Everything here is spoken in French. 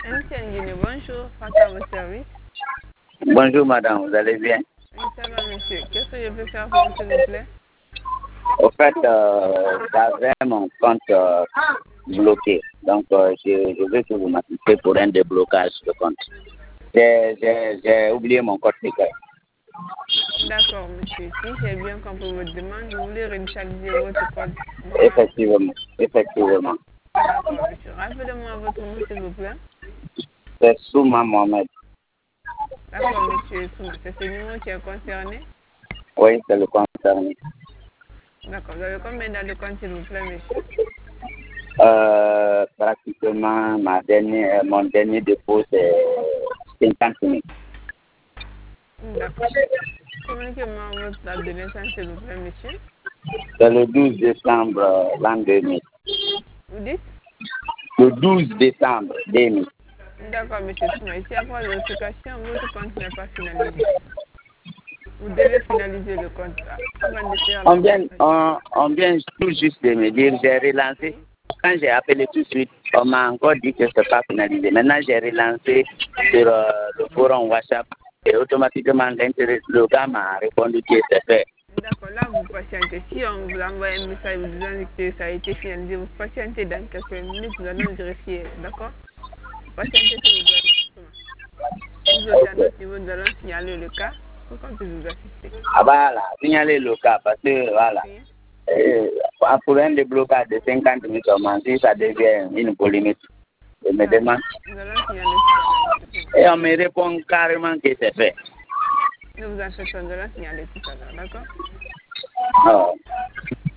MTN Guinée, bonjour, face à votre service. Bonjour madame, vous allez bien? Oui, ça va monsieur. Qu'est-ce que je peux faire pour vous, s'il vous plaît? Au fait, j'avais mon compte bloqué. Donc, je veux que vous m'assistez pour un déblocage de compte. J'ai oublié mon code secret. D'accord monsieur. Si j'ai bien compris votre demande, vous voulez réinitialiser votre code normal. Effectivement, effectivement. D'accord monsieur. Rappelez-moi votre nom, s'il vous plaît. C'est Souma Mohamed. D'accord monsieur Souma. C'est ce numéro qui est concerné? Oui, c'est le concerné. D'accord. Vous avez combien dans le compte, s'il vous plaît monsieur? Pratiquement, mon dernier dépôt, c'est 50 000. D'accord. Communiquez-moi votre date de naissance, s'il vous plaît monsieur. C'est le 12 décembre l'an 2000. Vous dites? Le 12 décembre 2000. D'accord monsieur Souma. Ici, après vérification, votre compte n'est pas finalisé. Vous devez finaliser le compte avant de faire la vérification. On vient tout juste de me dire, j'ai relancé. Quand j'ai appelé tout de suite, on m'a encore dit que ce n'est pas finalisé. Maintenant, j'ai relancé sur le forum WhatsApp et automatiquement, le gars m'a répondu que c'est fait. D'accord, là vous patientez. Si on vous envoie un message vous disant que ça a été finalisé, vous patientez dans quelques minutes, nous allons vérifier. D'accord? Patientez s'il vous plaît. Nous aussi à notre niveau, nous allons signaler le cas pour qu'on puisse vous assister. Ah voilà, signaler le cas parce que voilà. Oui. Pour un déblocage de 50 000 seulement, si ça devient une polémique, je me demande. Nous allons signaler tout à l'heure, monsieur. Et on me répond carrément que c'est fait. Ne vous en faites pas, nous allons signaler tout à l'heure, d'accord? Oh.